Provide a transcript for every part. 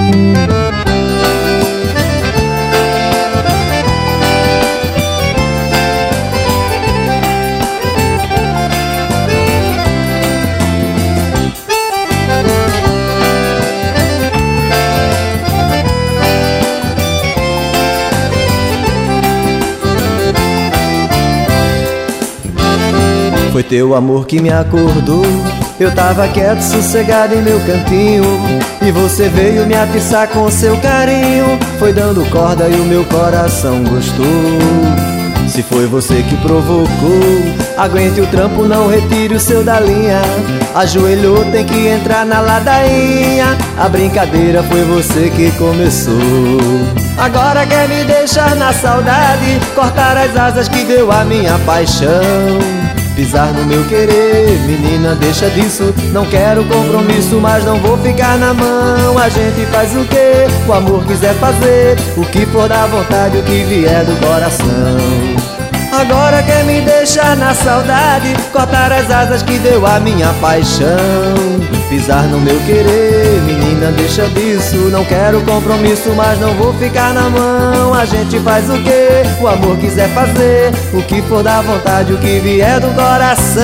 Foi teu amor que me acordou. Eu tava quieto, sossegado em meu cantinho, e você veio me atiçar com seu carinho. Foi dando corda e o meu coração gostou. Se foi você que provocou, aguente o trampo, não retire o seu da linha. Ajoelhou, tem que entrar na ladainha. A brincadeira foi você que começou. Agora quer me deixar na saudade, cortar as asas que deu a minha paixão, pisar no meu querer. Menina, deixa disso, não quero compromisso, mas não vou ficar na mão. A gente faz o que o amor quiser fazer, o que for da vontade, o que vier do coração. Agora quer me deixar na saudade, cortar as asas que deu a minha paixão, pisar no meu querer. Menina, deixa disso, não quero compromisso, mas não vou ficar na mão. A gente faz o que o amor quiser fazer, o que for da vontade, o que vier do coração.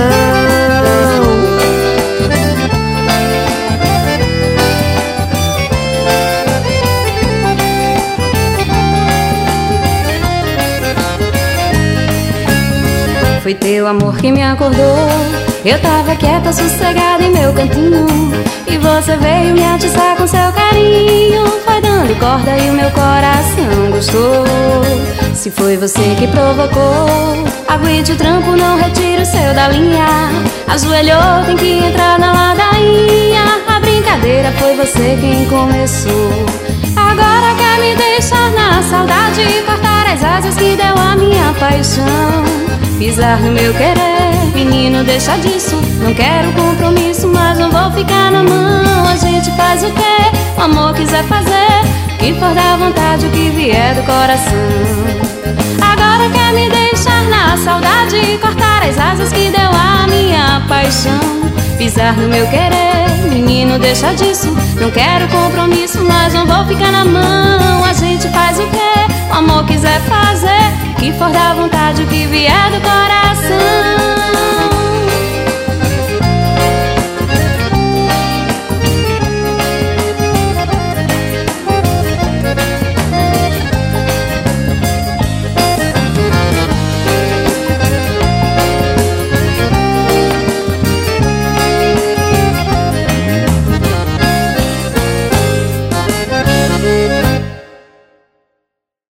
Foi teu amor que me acordou. Eu tava quieta, sossegada em meu cantinho, e você veio me atiçar com seu carinho. Foi dando corda e o meu coração gostou. Se foi você que provocou, aguente o trampo, não retire o seu da linha. Ajoelhou, tem que entrar na ladainha. A brincadeira foi você quem começou. Agora quer me deixar na saudade, cortar as asas que deu a minha paixão, pisar no meu querer. Menino, deixa disso, não quero compromisso, mas não vou ficar na mão. A gente faz o que o amor quiser fazer, o que for da vontade, o que vier do coração. Agora quer me deixar na saudade, cortar as asas que deu a minha paixão, pisar no meu querer. Menino, deixa disso, não quero compromisso, mas não vou ficar na mão. A gente faz o que o amor quiser fazer, o que for da vontade, o que vier do coração.